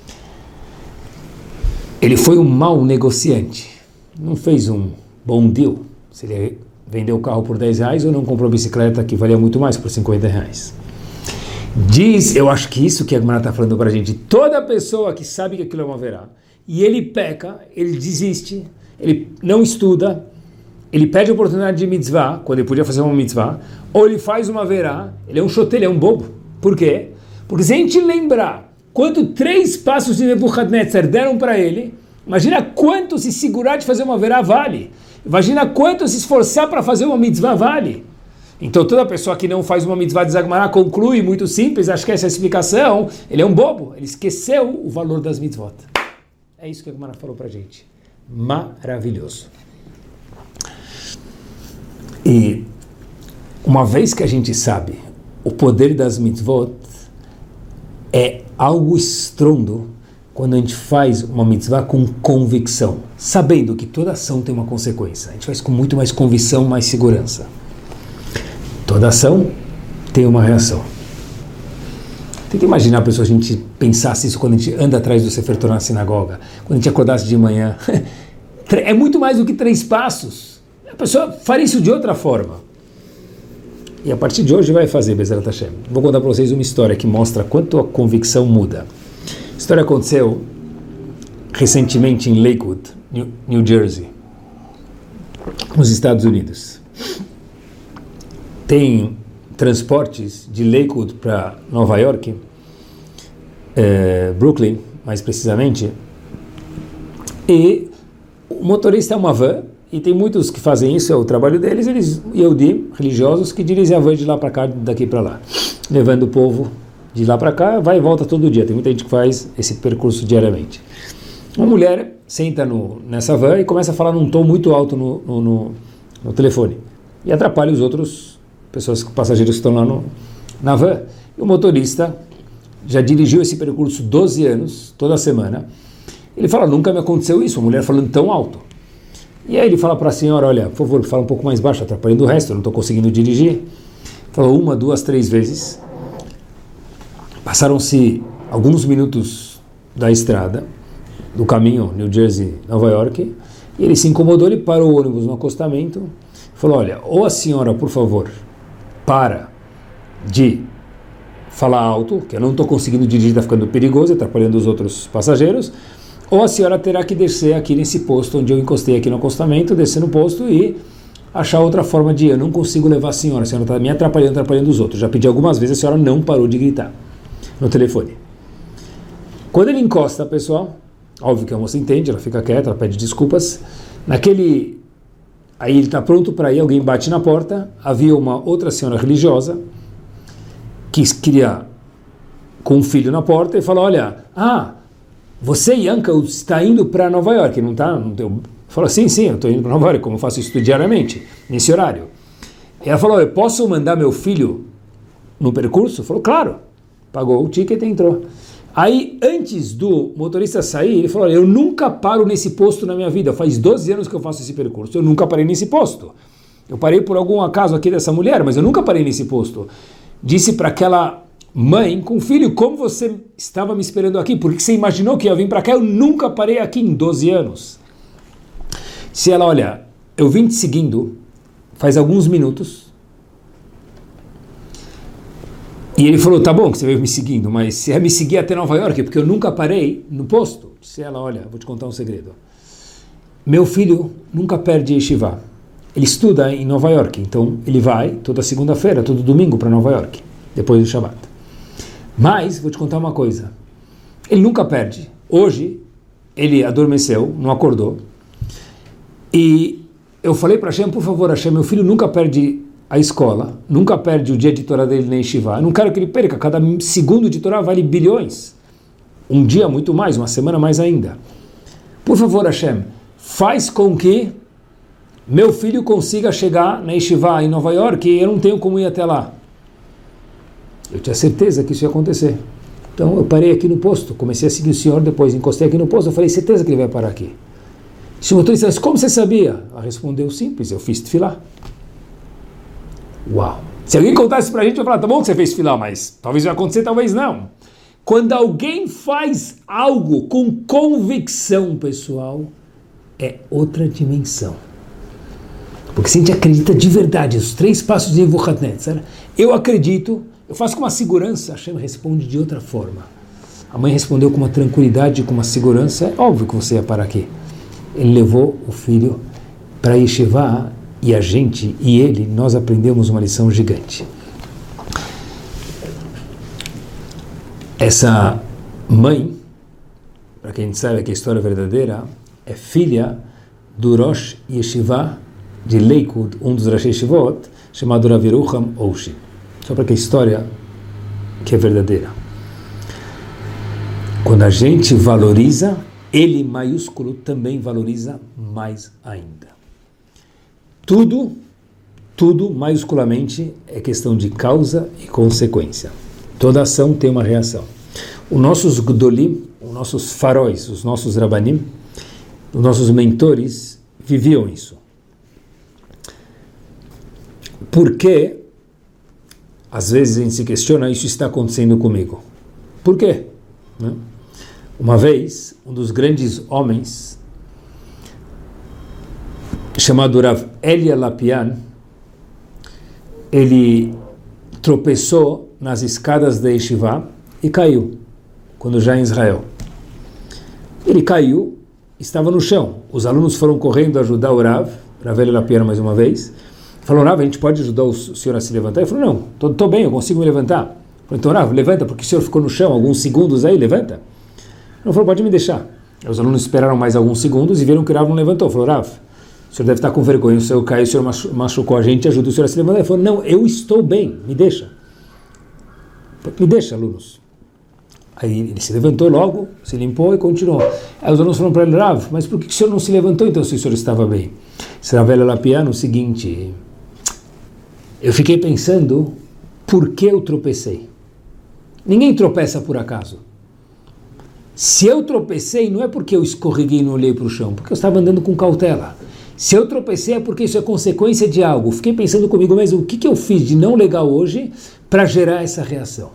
Ele foi um mau negociante. Não fez um bom deal. Se ele vendeu o carro por dez reais ou não comprou a bicicleta que valia muito mais por cinquenta reais. Diz, eu acho que isso que a Gemara está falando para a gente, toda pessoa que sabe que aquilo é uma verá, e ele peca, ele desiste, ele não estuda, ele perde a oportunidade de mitzvah, quando ele podia fazer uma mitzvah, ou ele faz uma verá, ele é um chotê, ele é um bobo. Por quê? Porque se a gente lembrar quanto três passos de Nebuchadnezzar deram para ele, imagina quanto se segurar de fazer uma verá vale. Imagina quanto se esforçar para fazer uma mitzvah vale. Então toda pessoa que não faz uma mitzvah de Zagmará conclui, muito simples, acho que essa é a explicação, ele é um bobo, ele esqueceu o valor das mitzvot. É isso que a Gemara falou para a gente. Maravilhoso. E Uma vez que a gente sabe o poder das mitzvot, é algo estrondo quando a gente faz uma mitzvah com convicção, sabendo que toda ação tem uma consequência. A gente faz com muito mais convicção, mais segurança. Toda ação tem uma reação. Tenta imaginar, pessoal, a gente pensasse isso quando a gente anda atrás do Sefer Torah na sinagoga, quando a gente acordasse de manhã. É muito mais do que três passos. A pessoa faria isso de outra forma. E a partir de hoje vai fazer, Be'ezarat Hashem. Vou contar para vocês uma história que mostra quanto a convicção muda. A história aconteceu recentemente em Lakewood, New Jersey, nos Estados Unidos. Tem transportes de Lakewood para Nova York, é, Brooklyn, mais precisamente, e o motorista é uma van, e tem muitos que fazem isso, é o trabalho deles, eles, Yehudi, religiosos, que dirigem a van de lá para cá, daqui para lá, levando o povo de lá para cá, vai e volta todo dia. Tem muita gente que faz esse percurso diariamente. Uma mulher senta no, nessa van e começa a falar num tom muito alto no, no, no, no telefone, e atrapalha os outros pessoas, passageiros que estão lá no, na van. E o motorista já dirigiu esse percurso doze anos, toda semana. Ele fala, nunca me aconteceu isso, a mulher falando tão alto. E aí ele fala para a senhora, olha, por favor, fala um pouco mais baixo, atrapalhando o resto, eu não estou conseguindo dirigir. Falou uma, duas, três vezes. Passaram-se alguns minutos da estrada, do caminho New Jersey, Nova York, e ele se incomodou, ele parou o ônibus no acostamento, falou, olha, ou a senhora, por favor, para de falar alto, que eu não estou conseguindo dirigir, está ficando perigoso, atrapalhando os outros passageiros, ou a senhora terá que descer aqui nesse posto onde eu encostei aqui no acostamento, descer no posto e achar outra forma de ir. Eu não consigo levar a senhora, a senhora está me atrapalhando, atrapalhando os outros. Já pedi algumas vezes, a senhora não parou de gritar no telefone. Quando ele encosta, pessoal, óbvio que a moça entende, ela fica quieta, ela pede desculpas. Naquele... Aí ele está pronto para ir, alguém bate na porta, havia uma outra senhora religiosa que queria com um filho na porta e falou, olha, ah, você, Yanka, está indo para Nova York, não está? Falou, sim, sim, eu estou indo para Nova York, como eu faço isso diariamente, nesse horário. E ela falou, eu posso mandar meu filho no percurso? Falou, claro. Pagou o ticket e entrou. Aí, antes do motorista sair, ele falou, olha, eu nunca paro nesse posto na minha vida, faz doze anos que eu faço esse percurso, eu nunca parei nesse posto. Eu parei por algum acaso aqui dessa mulher, mas eu nunca parei nesse posto. Disse para aquela mãe com filho, como você estava me esperando aqui? Por que você imaginou que ia vir para cá? Eu nunca parei aqui em doze anos. Se ela, olha, eu vim te seguindo faz alguns minutos, e ele falou, tá bom que você veio me seguindo, mas você vai me seguir até Nova York, porque eu nunca parei no posto. Se ela, olha, vou te contar um segredo. Meu filho nunca perde yeshiva. Ele estuda em Nova York, então ele vai toda segunda-feira, todo domingo para Nova York, depois do Shabbat. Mas, vou te contar uma coisa, ele nunca perde. Hoje, ele adormeceu, não acordou, e eu falei para Hashem, por favor, Hashem, meu filho nunca perde a escola, nunca perde o dia de Torá dele na Yeshiva, eu não quero que ele perca, cada segundo de Torá vale bilhões, um dia muito mais, uma semana mais ainda. Por favor, Hashem, faz com que meu filho consiga chegar na Yeshiva em Nova York e eu não tenho como ir até lá. Eu tinha certeza que isso ia acontecer. Então eu parei aqui no posto, comecei a seguir o senhor, depois encostei aqui no posto, eu falei, certeza que ele vai parar aqui. Se o motorista disse, como você sabia? Ela respondeu, simples, eu fiz tefilá. Uau! Se alguém contasse pra gente, eu ia falar, tá bom que você fez tefilá, mas talvez vai acontecer, talvez não. Quando alguém faz algo com convicção, pessoal, é outra dimensão. Porque se a gente acredita de verdade, os três passos de Nebuchadnezzar, eu acredito, eu faço com uma segurança, Hashem responde de outra forma. A mãe respondeu com uma tranquilidade, com uma segurança, é óbvio que você ia parar aqui. Ele levou o filho para Yeshiva e a gente, e ele, nós aprendemos uma lição gigante. Essa mãe, para quem sabe que a história é verdadeira, é filha do Rosh Yeshiva de Lakewood, um dos Rosh Yeshivot, chamado Rav Yerucham Oshi. Só para que a história que é verdadeira. Quando a gente valoriza, ele maiúsculo também valoriza mais ainda. Tudo tudo, maiusculamente, é questão de causa e consequência. Toda ação tem uma reação. Os nossos Gdolim, os nossos faróis, os nossos Rabanim, os nossos mentores viviam isso. Por que, às vezes, a gente se questiona, isso está acontecendo comigo? Por quê? Né? Uma vez, um dos grandes homens, chamado Rav Elia Lapian, ele tropeçou nas escadas da Yeshiva e caiu, quando já em Israel. Ele caiu, estava no chão. Os alunos foram correndo ajudar o Rav, Rav Elia Lapian mais uma vez. Falou, Rav, a gente pode ajudar o senhor a se levantar? Ele falou, não, estou bem, eu consigo me levantar. Falei, então, Rav, levanta, porque o senhor ficou no chão alguns segundos aí, levanta. Ele falou, pode me deixar. Os alunos esperaram mais alguns segundos e viram que o Rav não levantou. Falou, Rav, o senhor deve estar com vergonha, o senhor caiu, o senhor machucou a gente, ajuda o senhor a se levantar. Ele falou, não, eu estou bem, me deixa. Me deixa, alunos. Aí ele se levantou logo, se limpou e continuou. Aí os alunos falaram para ele, Rav, mas por que o senhor não se levantou então se o senhor estava bem? Esse Rav Elia Lapian, o seguinte, eu fiquei pensando, por que eu tropecei? Ninguém tropeça por acaso. Se eu tropecei, não é porque eu escorreguei e não olhei para o chão, porque eu estava andando com cautela. Se eu tropecei é porque isso é consequência de algo. Fiquei pensando comigo mesmo, o que, que eu fiz de não legal hoje para gerar essa reação?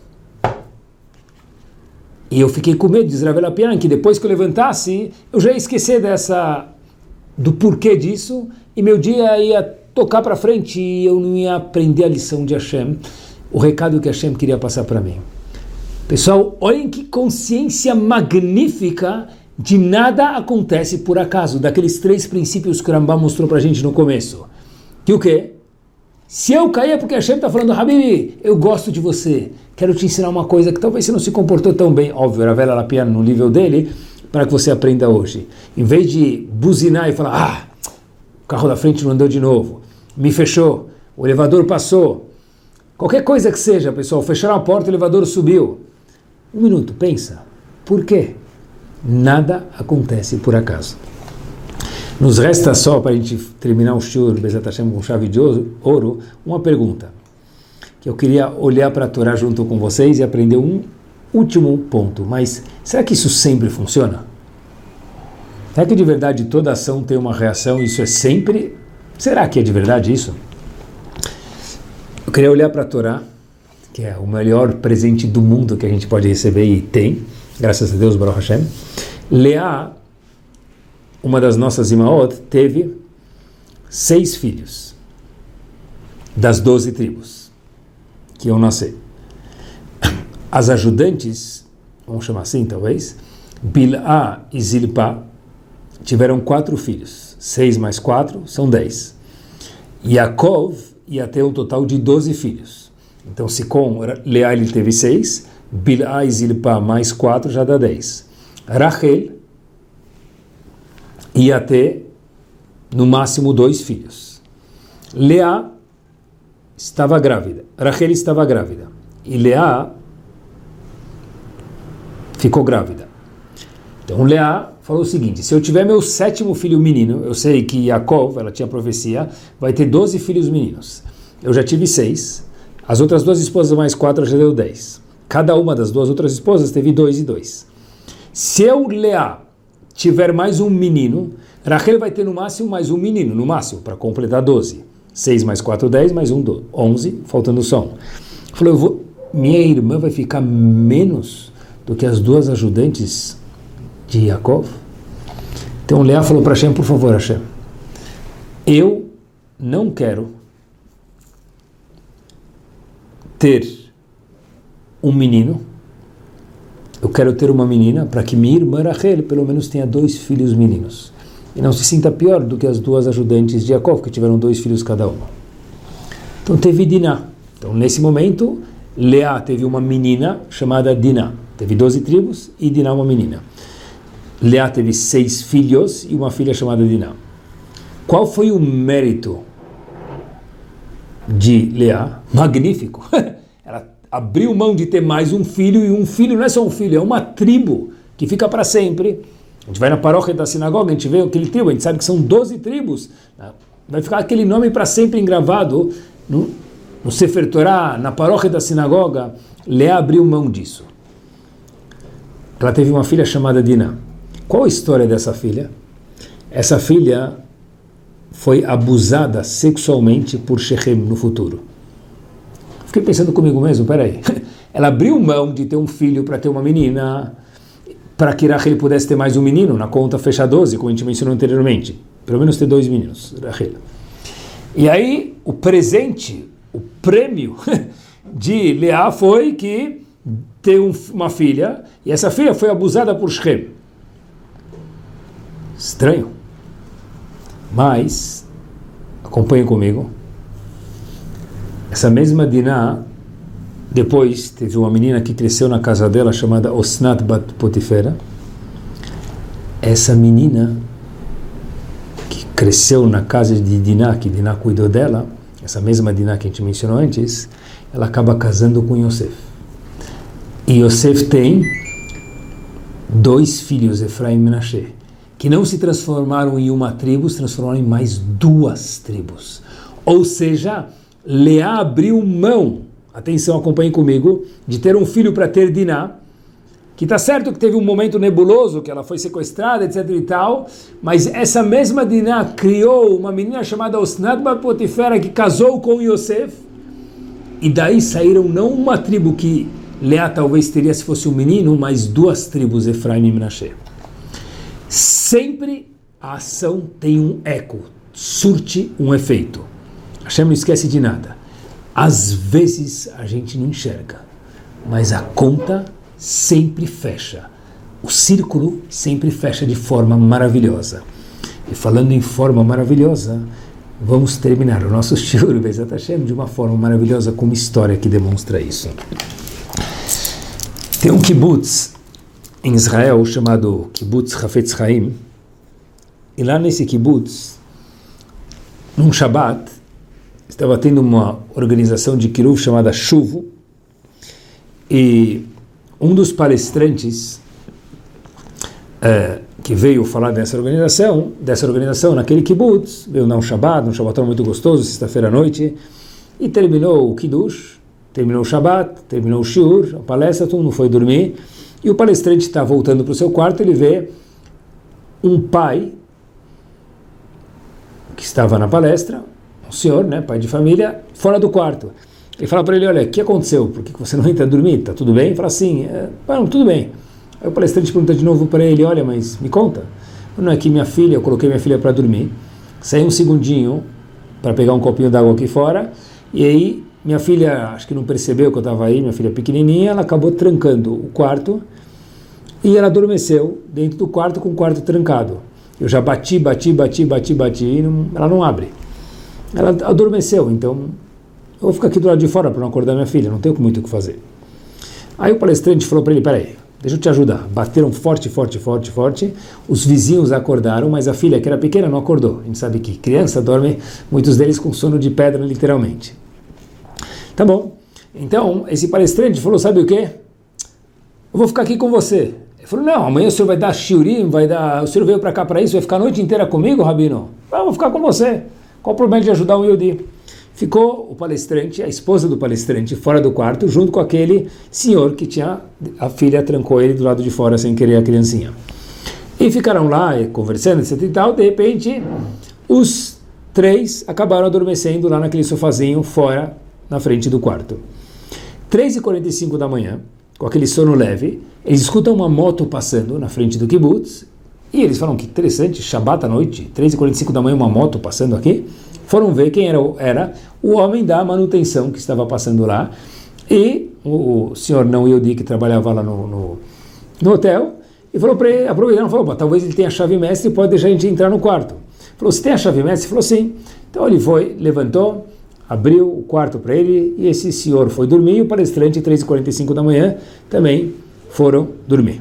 E eu fiquei com medo de Rav Elia Lapian, que depois que eu levantasse, eu já ia esquecer dessa, do porquê disso, e meu dia ia tocar para frente e eu não ia aprender a lição de Hashem, o recado que Hashem queria passar para mim. Pessoal, olhem que consciência magnífica de nada acontece por acaso, daqueles três princípios que o Rambam mostrou para a gente no começo. Que o quê? Se eu cair é porque Hashem está falando, Habibi, eu gosto de você, quero te ensinar uma coisa que talvez você não se comportou tão bem, óbvio, Rav Elia Lapian no nível dele, para que você aprenda hoje. Em vez de buzinar e falar, ah, o carro da frente não andou de novo, me fechou, o elevador passou, qualquer coisa que seja, pessoal, fecharam a porta, o elevador subiu. Um minuto, pensa, por quê? Nada acontece por acaso. Nos resta só, para a gente terminar o shiur, Bezat Hashem, com chave de ouro, uma pergunta, que eu queria olhar para a Torá junto com vocês e aprender um último ponto, mas será que isso sempre funciona? Será que de verdade toda ação tem uma reação e isso é sempre? Será que é de verdade isso? Eu queria olhar para a Torá, que é o melhor presente do mundo que a gente pode receber e tem, graças a Deus, Baruch Hashem. Leá, uma das nossas imaot, teve seis filhos das doze tribos que iam nascer. As ajudantes, vamos chamar assim talvez, Bilhá e Zilpá, tiveram quatro filhos. Seis mais quatro são dez. Yaakov ia ter um total de doze filhos. Então, se com Leá ele teve seis, Bilhá e Zilpá mais quatro já dá dez. Rachel ia ter no máximo dois filhos. Leá estava grávida. Rachel estava grávida. E Leá ficou grávida. Então Leá falou o seguinte, se eu tiver meu sétimo filho menino, eu sei que Yaakov, ela tinha profecia, vai ter doze filhos meninos. Eu já tive seis, as outras duas esposas mais quatro já deu dez. Cada uma das duas outras esposas teve dois e dois. Se eu, Leá, tiver mais um menino, Rachel vai ter no máximo mais um menino, no máximo, para completar doze. seis mais quatro, dez, mais um, onze, faltando só um. Falou, eu vou, minha irmã vai ficar menos do que as duas ajudantes de Yaakov? Então Leá falou para Hashem, por favor, Hashem, eu não quero ter um menino, eu quero ter uma menina para que minha irmã Rachel pelo menos tenha dois filhos meninos e não se sinta pior do que as duas ajudantes de Yaakov, que tiveram dois filhos cada uma. Então teve Diná. Então nesse momento Leá teve uma menina chamada Diná, teve doze tribos e Diná uma menina. Leá teve seis filhos e uma filha chamada Diná. Qual foi o mérito de Leá? Magnífico! Ela abriu mão de ter mais um filho, e um filho não é só um filho, é uma tribo que fica para sempre. A gente vai na paróquia da sinagoga, a gente vê aquele tribo, a gente sabe que são doze tribos. vai ficar aquele nome para sempre engravado no, no Sefer Torah, na paróquia da sinagoga. Leá abriu mão disso. Ela teve uma filha chamada Diná. Qual a história dessa filha? Essa filha foi abusada sexualmente por Shechem no futuro. Fiquei pensando comigo mesmo, peraí. Ela abriu mão de ter um filho para ter uma menina, para que Rachel pudesse ter mais um menino, na conta fecha doze, como a gente mencionou anteriormente. Pelo menos ter dois meninos, Rachel. E aí, o presente, o prêmio de Leá foi que ter um, uma filha, e essa filha foi abusada por Shechem. Estranho. Mas, acompanhe comigo, essa mesma Diná, depois teve uma menina que cresceu na casa dela, chamada Osnat Bat Potifera. Essa menina, que cresceu na casa de Diná, que Diná cuidou dela, essa mesma Diná que a gente mencionou antes, ela acaba casando com Yosef. E Yosef tem dois filhos, Efraim e Menashe, que não se transformaram em uma tribo, se transformaram em mais duas tribos. Ou seja, Leá abriu mão, atenção, acompanhem comigo, de ter um filho para ter Diná, que está certo que teve um momento nebuloso, que ela foi sequestrada, etc e tal, mas essa mesma Diná criou uma menina chamada Osnat Bat Potifera, que casou com Yosef, e daí saíram não uma tribo que Leá talvez teria se fosse um menino, mas duas tribos, Efraim e Menashe. Sempre a ação tem um eco, surte um efeito. Hashem não esquece de nada. Às vezes a gente não enxerga, mas a conta sempre fecha. O círculo sempre fecha de forma maravilhosa. E falando em forma maravilhosa, vamos terminar o nosso shiur Bezat Hashem de uma forma maravilhosa, com uma história que demonstra isso. Tem um kibbutz em Israel chamado Kibbutz Hafetz Chaim, e lá nesse kibbutz, num Shabbat, estava tendo uma organização de Kiruv chamada Shuvu, e um dos palestrantes é, que veio falar dessa organização, dessa organização naquele kibbutz, veio dar um Shabbat, um Shabbatão muito gostoso, sexta-feira à noite, e terminou o Kiddush, terminou o Shabbat, terminou o Shiur, a palestra, todo mundo foi dormir, e o palestrante está voltando para o seu quarto, ele vê um pai que estava na palestra, um senhor, né, pai de família, fora do quarto. Ele fala para ele, olha, o que aconteceu? Por que você não entra a dormir? Está tudo bem? Ele fala assim, é, não, tudo bem. Aí o palestrante pergunta de novo para ele, olha, mas me conta. Não, é que minha filha, eu coloquei minha filha para dormir, saí um segundinho para pegar um copinho d'água aqui fora, e aí minha filha, acho que não percebeu que eu estava aí, minha filha pequenininha, ela acabou trancando o quarto, e ela adormeceu dentro do quarto com o quarto trancado. Eu já bati, bati, bati, bati, bati, e não, ela não abre. Ela adormeceu, então eu vou ficar aqui do lado de fora para não acordar minha filha, não tenho muito o que fazer. Aí o palestrante falou para ele, peraí, deixa eu te ajudar. Bateram forte, forte, forte, forte, os vizinhos acordaram, mas a filha, que era pequena, não acordou. A gente sabe que criança dorme, muitos deles com sono de pedra, literalmente. Tá bom, então esse palestrante falou, sabe o quê? Eu vou ficar aqui com você. Ele falou, não, amanhã o senhor vai dar shiurim, vai dar, o senhor veio para cá para isso, vai ficar a noite inteira comigo, Rabino? Ah, eu vou ficar com você. Qual o problema de ajudar um Yehudi? Ficou o palestrante, a esposa do palestrante, fora do quarto, junto com aquele senhor que tinha, a filha trancou ele do lado de fora sem querer a criancinha. E ficaram lá conversando, etc e tal, de repente, os três acabaram adormecendo lá naquele sofazinho fora, na frente do quarto. três e quarenta e cinco da manhã, com aquele sono leve, eles escutam uma moto passando na frente do kibbutz, e eles falam que interessante, Shabbat à noite, três e quarenta e cinco da manhã, uma moto passando aqui. Foram ver quem era, era o homem da manutenção que estava passando lá, e o, o senhor não Yehudi, que trabalhava lá no, no, no hotel, e falou para ele, aproveitaram, falou, talvez ele tenha a chave mestre e pode deixar a gente entrar no quarto. Falou, você tem a chave mestre? Ele falou, sim. Então ele foi, levantou, abriu o quarto para ele, e esse senhor foi dormir, e o palestrante, três e quarenta e cinco da manhã, também foram dormir.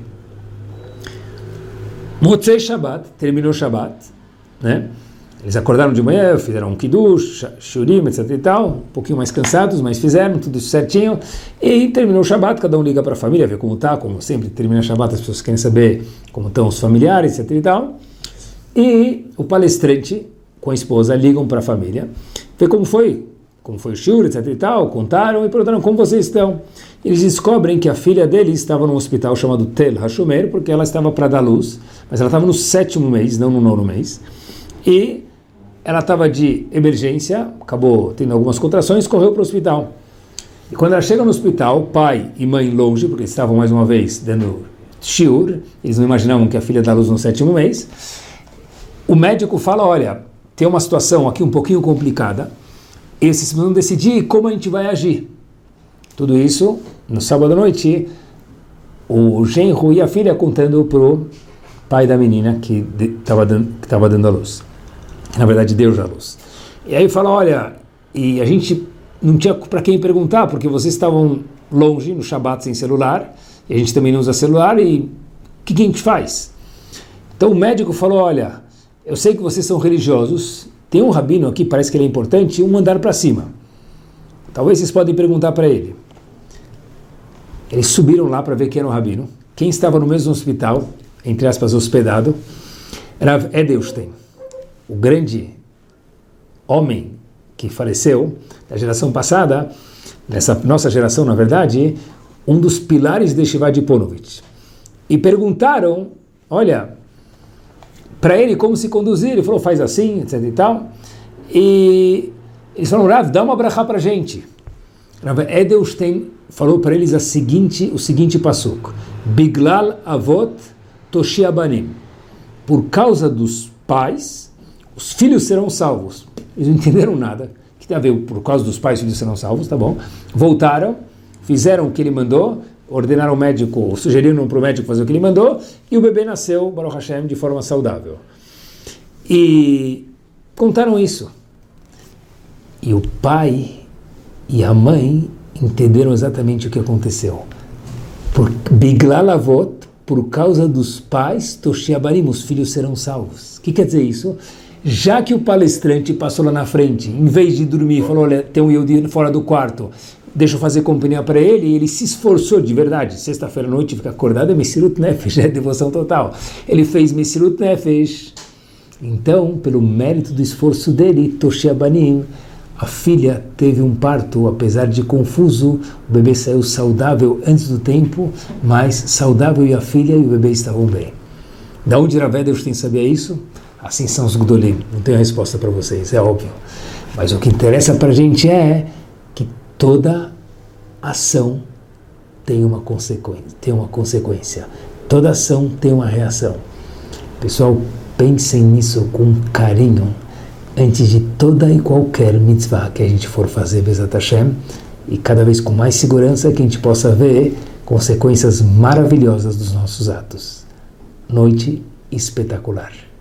Motzei Shabbat, terminou Shabbat, né? Eles acordaram de manhã, fizeram um kiddush, shurim, etc e tal, um pouquinho mais cansados, mas fizeram tudo certinho, e terminou o Shabbat, cada um liga para a família, ver como está, como sempre termina o Shabbat, as pessoas querem saber como estão os familiares, etc e tal, e o palestrante com a esposa, ligam para a família, vê como foi, como foi o shiur, etc e tal, contaram e perguntaram como vocês estão. Eles descobrem que a filha dele estava num hospital chamado Tel Hashomer, porque ela estava para dar luz, mas ela estava no sétimo mês, não no nono mês, e ela estava de emergência, acabou tendo algumas contrações, correu para o hospital. E quando ela chega no hospital, pai e mãe longe, porque eles estavam mais uma vez dando shiur, eles não imaginavam que a filha dá luz no sétimo mês, o médico fala, olha, tem uma situação aqui um pouquinho complicada, eles precisam decidir como a gente vai agir. Tudo isso, no sábado à noite, o genro e a filha contando para o pai da menina que estava dando, que estava dando a luz. Na verdade, deu já a luz. E aí fala, olha, e a gente não tinha para quem perguntar, porque vocês estavam longe, no Shabat, sem celular, e a gente também não usa celular, e o que, que a gente faz? Então o médico falou, olha, eu sei que vocês são religiosos, tem um rabino aqui, parece que ele é importante, um andar para cima. Talvez vocês podem perguntar para ele. Eles subiram lá para ver quem era o rabino, quem estava no mesmo hospital, entre aspas, hospedado, Rav Edelstein, o grande homem que faleceu da geração passada, nessa nossa geração, na verdade, um dos pilares de Yeshiva de Ponovitch. E perguntaram, olha, para ele como se conduzir, ele falou, faz assim, etc e tal, e eles falaram, Rav, dá uma brachá para a gente. Rav Edelstein falou para eles a seguinte, o seguinte passuco, Biglal avot toshi abanim, por causa dos pais, os filhos serão salvos. Eles não entenderam nada. O que tem a ver? Por causa dos pais, os filhos serão salvos, tá bom? Voltaram, fizeram o que ele mandou, ordenaram ao médico, sugeriram para o médico fazer o que ele mandou, e o bebê nasceu, Baruch Hashem, de forma saudável. E contaram isso. E o pai e a mãe entenderam exatamente o que aconteceu. Por Biglal avot, por causa dos pais, Toshiabarim, os filhos serão salvos. O que quer dizer isso? Já que o palestrante passou lá na frente, em vez de dormir, falou, olha, tem um Yehudi fora do quarto, deixa eu fazer companhia para ele, e ele se esforçou de verdade. Sexta-feira à noite, fica acordado, é Messirut Nefesh, é devoção total. Ele fez Messirut Nefesh. Então, pelo mérito do esforço dele, Toshiabanim, a filha teve um parto, apesar de confuso, o bebê saiu saudável antes do tempo, mas saudável e a filha e o bebê estavam bem. Da onde Rav Edelstein sabia isso? Assim são os Gdolim. Não tenho resposta para vocês, é óbvio. Mas o que interessa para a gente é que toda ação tem uma consequência, tem uma consequência. Toda ação tem uma reação. Pessoal, pensem nisso com carinho antes de toda e qualquer mitzvah que a gente for fazer, Bezat Hashem, e cada vez com mais segurança que a gente possa ver consequências maravilhosas dos nossos atos. Noite espetacular.